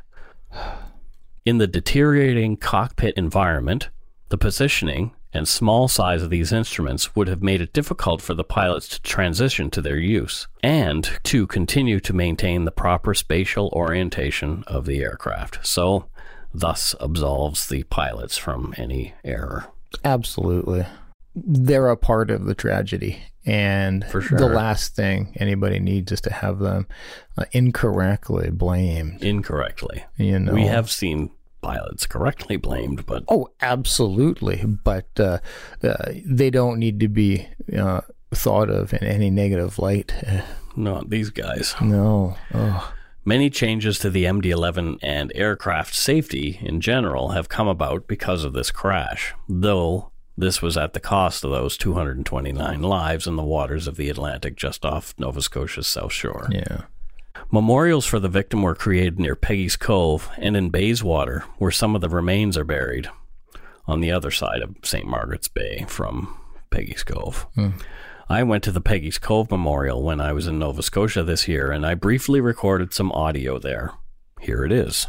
In the deteriorating cockpit environment, the positioning and small size of these instruments would have made it difficult for the pilots to transition to their use and to continue to maintain the proper spatial orientation of the aircraft. So, thus absolves the pilots from any error. Absolutely. They're a part of the tragedy. And for sure, the last thing anybody needs is to have them incorrectly blamed. Incorrectly. You know, we have seen pilots correctly blamed, but... Oh, absolutely. But they don't need to be thought of in any negative light. Not these guys. No. Oh. Many changes to the MD-11 and aircraft safety in general have come about because of this crash, though this was at the cost of those 229 lives in the waters of the Atlantic just off Nova Scotia's south shore. Yeah. Memorials for the victim were created near Peggy's Cove and in Bayswater, where some of the remains are buried, on the other side of St. Margaret's Bay from Peggy's Cove. I went to the Peggy's Cove Memorial when I was in Nova Scotia this year, and I briefly recorded some audio there. Here it is.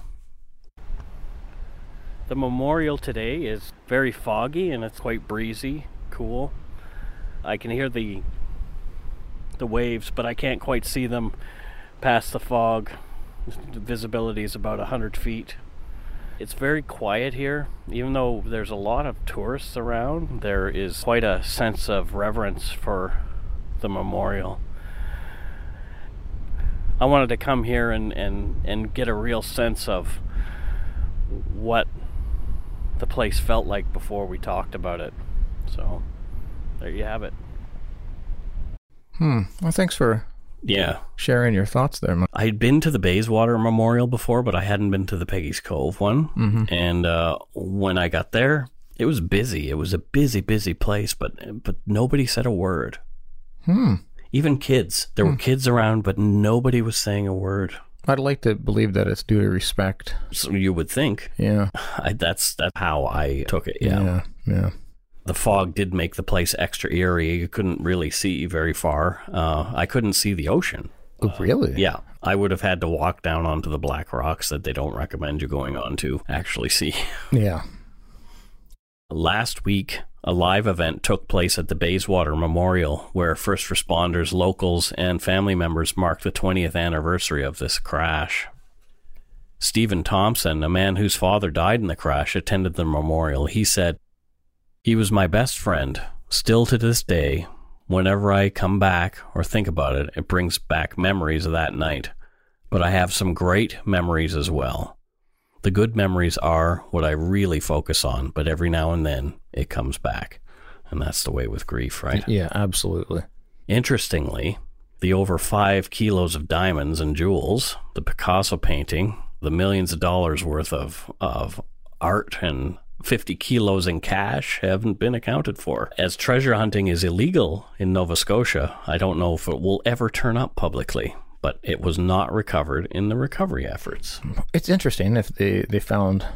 The memorial today is very foggy and it's quite breezy, cool. I can hear the waves, but I can't quite see them past the fog. The visibility is about 100 feet. It's very quiet here. Even though there's a lot of tourists around, there is quite a sense of reverence for the memorial. I wanted to come here and get a real sense of what the place felt like before we talked about it. So, there you have it. Well, thanks for sharing your thoughts there, Mike. I'd been to the Bayswater Memorial before, but I hadn't been to the Peggy's Cove one. Mm-hmm. And when I got there, it was busy. It was a busy place, but nobody said a word. Even kids. There were kids around, but nobody was saying a word. I'd like to believe that it's due to respect. So you would think. Yeah. That's how I took it, Yeah. The fog did make the place extra eerie. You couldn't really see very far. I couldn't see the ocean. Oh, really? Yeah. I would have had to walk down onto the black rocks that they don't recommend you going on to actually see. Yeah. Last week, A live event took place at the Bayswater Memorial, where first responders, locals, and family members marked the 20th anniversary of this crash. Stephen Thompson, a man whose father died in the crash, attended the memorial. He said, "He was my best friend. Still to this day, whenever I come back or think about it, it brings back memories of that night. But I have some great memories as well. The good memories are what I really focus on, but every now and then it comes back." And that's the way with grief, right? Yeah, absolutely. Interestingly, the over 5 kilos of diamonds and jewels, the Picasso painting, the millions of dollars worth of art, and 50 kilos in cash haven't been accounted for. As treasure hunting is illegal in Nova Scotia, I don't know if it will ever turn up publicly, but it was not recovered in the recovery efforts. It's interesting if they found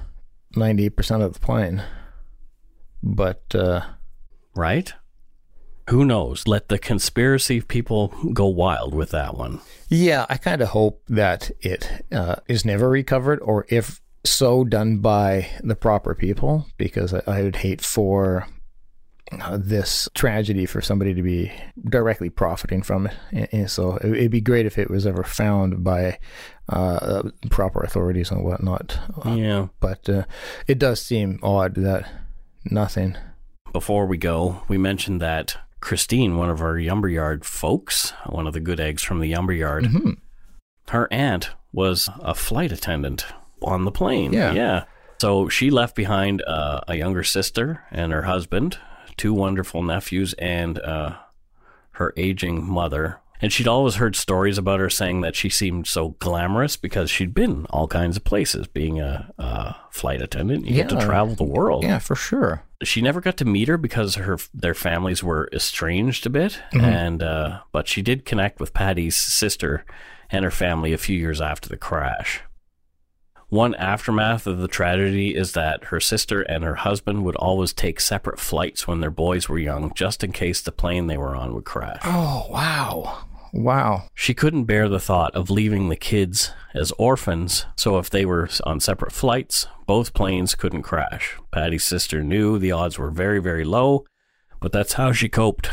98% of the plane, but... Right? Who knows? Let the conspiracy people go wild with that one. Yeah, I kind of hope that it is never recovered, or if so, done by the proper people, because I would hate for this tragedy for somebody to be directly profiting from it. And so it'd be great if it was ever found by proper authorities and whatnot. Yeah. But it does seem odd that nothing. Before we go, we mentioned that Christine, one of our Yumberyard folks, one of the good eggs from the Yumberyard, her aunt was a flight attendant on the plane. Yeah. So she left behind a younger sister and her husband, 2 wonderful nephews, and her aging mother. And she'd always heard stories about her saying that she seemed so glamorous because she'd been all kinds of places. Being a flight attendant, you get to travel the world. Yeah, for sure. She never got to meet her because their families were estranged a bit, and but she did connect with Patty's sister and her family a few years after the crash. One aftermath of the tragedy is that her sister and her husband would always take separate flights when their boys were young, just in case the plane they were on would crash. Oh, wow. Wow. She couldn't bear the thought of leaving the kids as orphans, so if they were on separate flights, both planes couldn't crash. Patty's sister knew the odds were very, very low, but that's how she coped.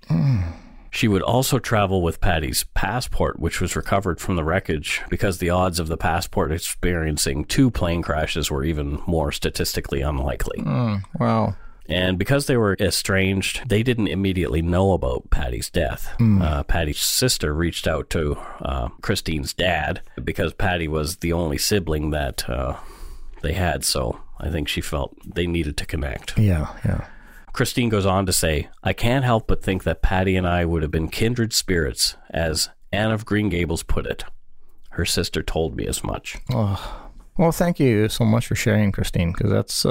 She would also travel with Patty's passport, which was recovered from the wreckage, because the odds of the passport experiencing 2 plane crashes were even more statistically unlikely. Wow. And because they were estranged, they didn't immediately know about Patty's death. Patty's sister reached out to Christine's dad because Patty was the only sibling that they had, so I think she felt they needed to connect. Yeah. Christine goes on to say, "I can't help but think that Patty and I would have been kindred spirits, as Anne of Green Gables put it. Her sister told me as much." Oh. Well, thank you so much for sharing, Christine, because that's...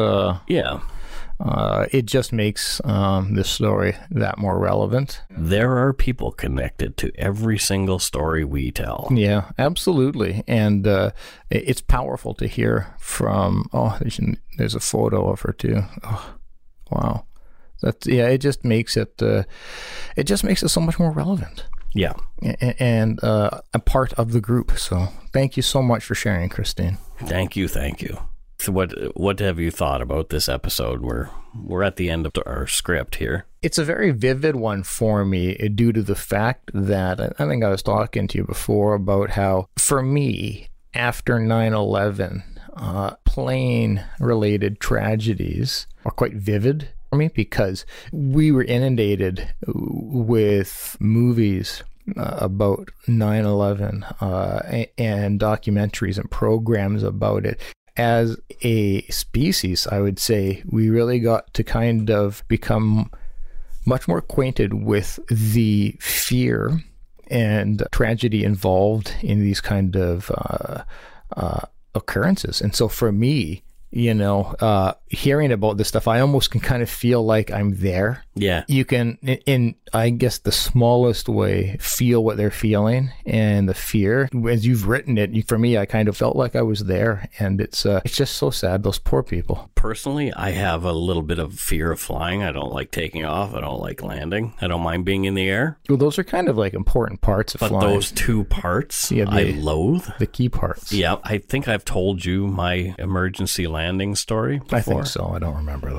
it just makes this story that more relevant. There are people connected to every single story we tell. Yeah, absolutely. And it's powerful to hear from... Oh, there's a photo of her too. Oh, wow. It just makes it so much more relevant. Yeah. And a part of the group. So thank you so much for sharing, Christine. Thank you. So what have you thought about this episode? We're at the end of our script here. It's a very vivid one for me due to the fact that I think I was talking to you before about how, for me, after 9/11, plane-related tragedies are quite vivid for me because we were inundated with movies about 9/11 and documentaries and programs about it. As a species, I would say we really got to kind of become much more acquainted with the fear and tragedy involved in these kind of occurrences. And so for me, hearing about this stuff, I almost can kind of feel like I'm there. Yeah. You can, in I guess the smallest way, feel what they're feeling and the fear. As you've written it, for me, I kind of felt like I was there, and it's just so sad, those poor people. Personally, I have a little bit of fear of flying. I don't like taking off. I don't like landing. I don't mind being in the air. Well, those are kind of like important parts of flying. But those 2 parts, I loathe. The key parts. Yeah, I think I've told you my emergency landing story before. I think so. I don't remember though.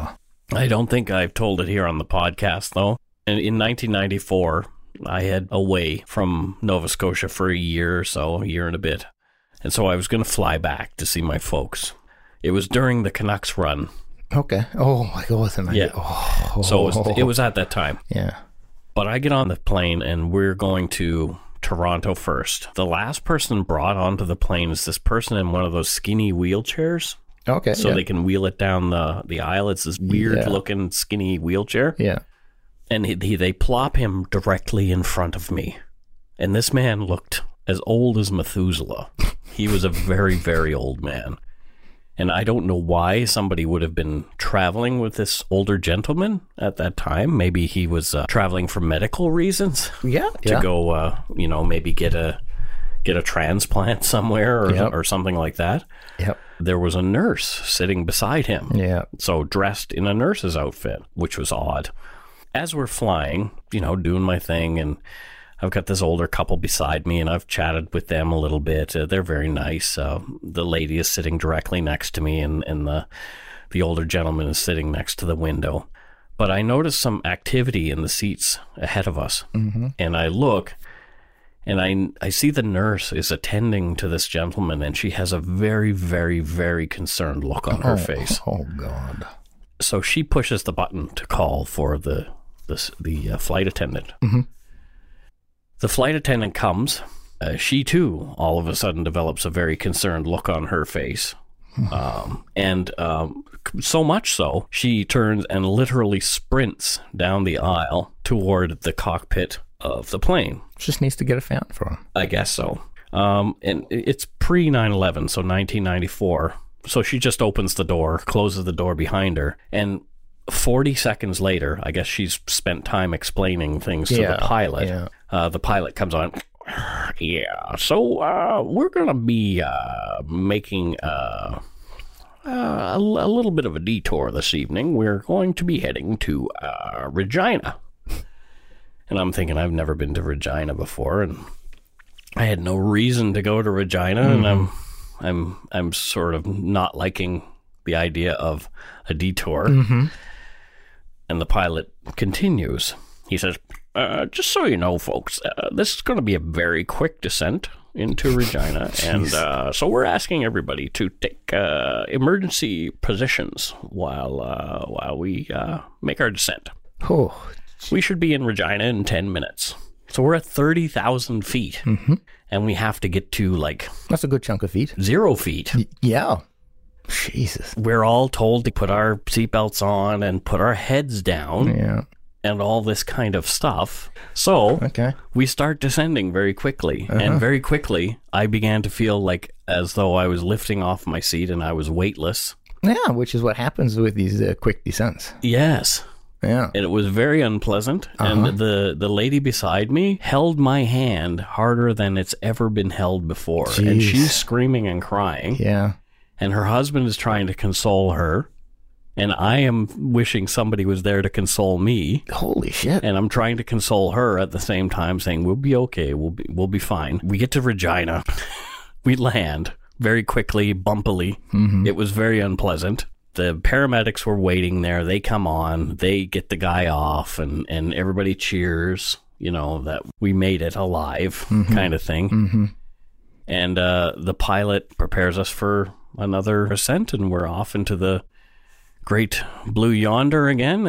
I don't think I've told it here on the podcast, though. In 1994, I had away from Nova Scotia for a year or so, a year and a bit. And so I was going to fly back to see my folks. It was during the Canucks run. Okay. Oh, my God. Yeah. Oh. So it was at that time. Yeah. But I get on the plane, and we're going to Toronto first. The last person brought onto the plane is this person in one of those skinny wheelchairs. Okay. So they can wheel it down the aisle. It's this weird-looking skinny wheelchair. Yeah. And they plop him directly in front of me. And this man looked as old as Methuselah. He was a very, very old man. And I don't know why somebody would have been traveling with this older gentleman at that time. Maybe he was traveling for medical reasons. To go, maybe get a transplant somewhere or something like that. Yep. There was a nurse sitting beside him. Yeah. So dressed in a nurse's outfit, which was odd. As we're flying, doing my thing, and I've got this older couple beside me, and I've chatted with them a little bit. They're very nice. The lady is sitting directly next to me, and the older gentleman is sitting next to the window. But I noticed some activity in the seats ahead of us, and I look, and I see the nurse is attending to this gentleman, and she has a very, very, very concerned look on her face. Oh, God. So she pushes the button to call for the flight attendant. Mm-hmm. The flight attendant comes. She, too, all of a sudden develops a very concerned look on her face. So much so, she turns and literally sprints down the aisle toward the cockpit of the plane. Just needs to get a fountain for him. I guess so. And it's pre-9/11, so 1994. So she just opens the door, closes the door behind her, and 40 seconds later, I guess she's spent time explaining things to the pilot. Yeah. The pilot comes on. Yeah, so we're going to be making a little bit of a detour this evening. We're going to be heading to Regina. And I'm thinking, I've never been to Regina before, and I had no reason to go to Regina, and I'm sort of not liking the idea of a detour. And the pilot continues. He says, just so you know, folks, this is going to be a very quick descent into Regina. And so we're asking everybody to take emergency positions while we make our descent. Oh, we should be in Regina in 10 minutes. So we're at 30,000 feet. And we have to get to that's a good chunk of feet. 0 feet. Yeah. Jesus. We're all told to put our seatbelts on and put our heads down. Yeah. And all this kind of stuff. So we start descending very quickly. And very quickly, I began to feel as though I was lifting off my seat and I was weightless. Yeah, which is what happens with these quick descents. Yes. Yeah. And it was very unpleasant. And the lady beside me held my hand harder than it's ever been held before. Jeez. And she's screaming and crying. Yeah. And her husband is trying to console her. And I am wishing somebody was there to console me. Holy shit. And I'm trying to console her at the same time, saying, we'll be okay. We'll be fine. We get to Regina. We land very quickly, bumpily. It was very unpleasant. The paramedics were waiting there. They come on. They get the guy off, and everybody cheers, that we made it alive kind of thing. And the pilot prepares us for another ascent, and we're off into the great blue yonder again.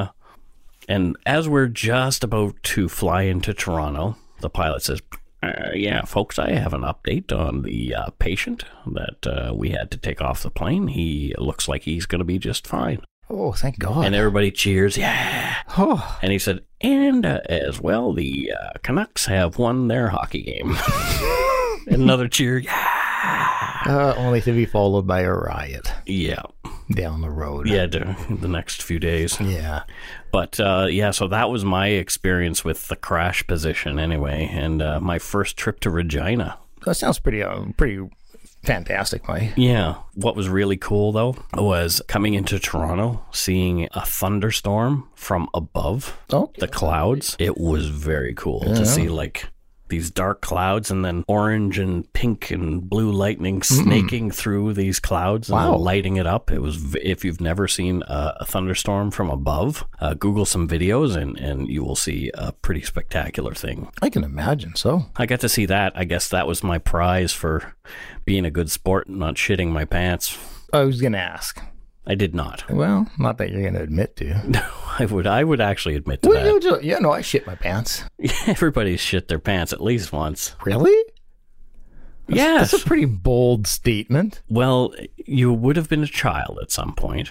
And as we're just about to fly into Toronto, the pilot says, yeah, folks, I have an update on the patient that we had to take off the plane. He looks like he's going to be just fine. Oh, thank God. And everybody cheers, yeah. Oh. And he said, and as well, the Canucks have won their hockey game. And another cheer, yeah. Only to be followed by a riot. Yeah. Down the road. Yeah, the next few days. Yeah. But, so that was my experience with the crash position anyway, and my first trip to Regina. That sounds pretty fantastic, Mike. Yeah. What was really cool, though, was coming into Toronto, seeing a thunderstorm from above the clouds. It was very cool to see, these dark clouds and then orange and pink and blue lightning snaking through these clouds and then lighting it up. It was, if you've never seen a thunderstorm from above, Google some videos and you will see a pretty spectacular thing. I can imagine so. I got to see that. I guess that was my prize for being a good sport and not shitting my pants. I was going to ask. I did not. Well, not that you're going to admit to. No, I would actually admit to that. Yeah, no, I shit my pants. Everybody's shit their pants at least once. Really? Yes. That's a pretty bold statement. Well, you would have been a child at some point.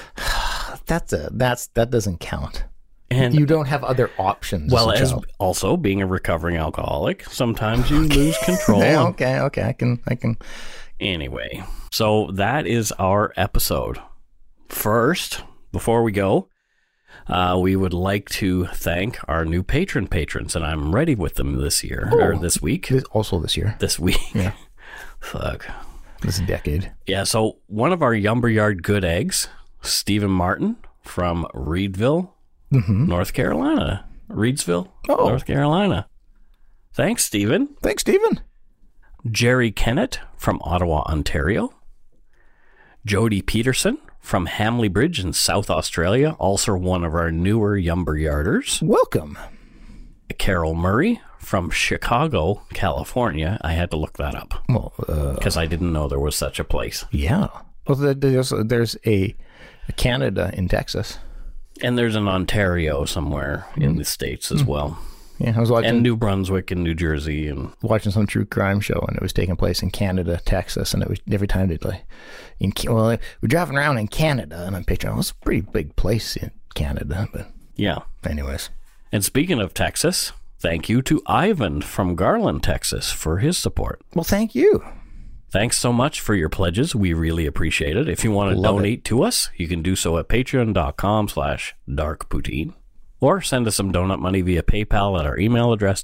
That doesn't count. And you don't have other options. Well, as also being a recovering alcoholic, sometimes you lose control. Yeah, okay, I can. Anyway, so that is our episode. First, before we go, we would like to thank our new patrons, and I'm ready with them this year, or this week. Also this year. This week. Yeah. Fuck. This decade. Yeah, so one of our Yumberyard good eggs, Stephen Martin from Reedville, North Carolina. Reedsville, North Carolina. Thanks, Stephen. Thanks, Stephen. Jerry Kennett from Ottawa, Ontario. Jody Peterson from Hamley Bridge in South Australia, also one of our newer Yumberyarders. Welcome. Carol Murray from Chicago, California. I had to look that up. Well, because I didn't know there was such a place. Yeah. Well, there's a Canada in Texas. And there's an Ontario somewhere in the States as well. Yeah, I was watching. And New Brunswick and New Jersey. And watching some true crime show, and it was taking place in Canada, Texas, and it was every time they'd like, we're driving around in Canada, and I'm picturing, it's a pretty big place in Canada, but yeah. Anyways. And speaking of Texas, thank you to Ivan from Garland, Texas, for his support. Well, thank you. Thanks so much for your pledges. We really appreciate it. If you want to donate to us, you can do so at patreon.com/darkpoutine. Or send us some donut money via PayPal at our email address,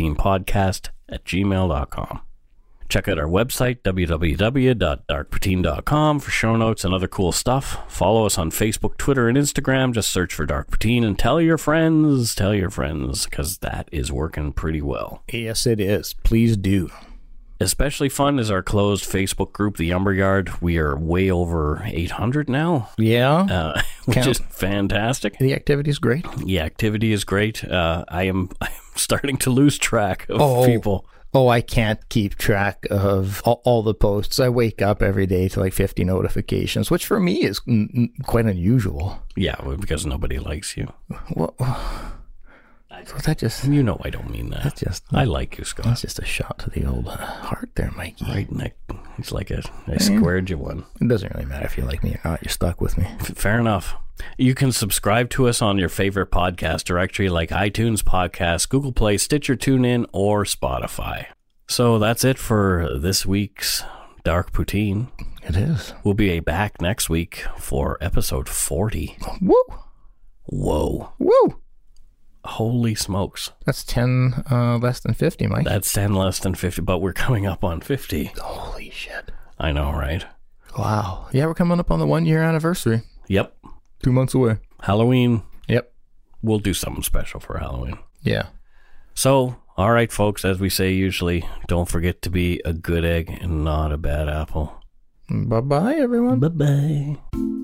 darkpoutine.podcast@gmail.com. Check out our website, www.darkpoutine.com, for show notes and other cool stuff. Follow us on Facebook, Twitter, and Instagram. Just search for Dark Poutine and tell your friends, because that is working pretty well. Yes, it is. Please do. Especially fun is our closed Facebook group, The Yumberyard. We are way over 800 now. Yeah. Which is fantastic. The activity is great. The activity is great. I am starting to lose track of people. Oh, I can't keep track of all the posts. I wake up every day to like 50 notifications, which for me is quite unusual. Yeah, because nobody likes you. Well, that just... You know I don't mean that. That's just... I like you, Scott. That's just a shot to the old heart there, Mikey. Right, Nick. It's like I squared you one. It doesn't really matter if you like me or not. You're stuck with me. Fair enough. You can subscribe to us on your favorite podcast directory like iTunes Podcasts, Google Play, Stitcher, TuneIn, or Spotify. So that's it for this week's Dark Poutine. It is. We'll be back next week for episode 40. Woo! Whoa. Woo! Holy smokes. That's 10 less than 50, Mike. That's 10 less than 50, but we're coming up on 50. Holy shit. I know, right? Wow. Yeah, we're coming up on the 1-year anniversary. Yep. 2 months away. Halloween. Yep. We'll do something special for Halloween. Yeah. So, all right, folks, as we say usually, don't forget to be a good egg and not a bad apple. Bye-bye, everyone. Bye-bye.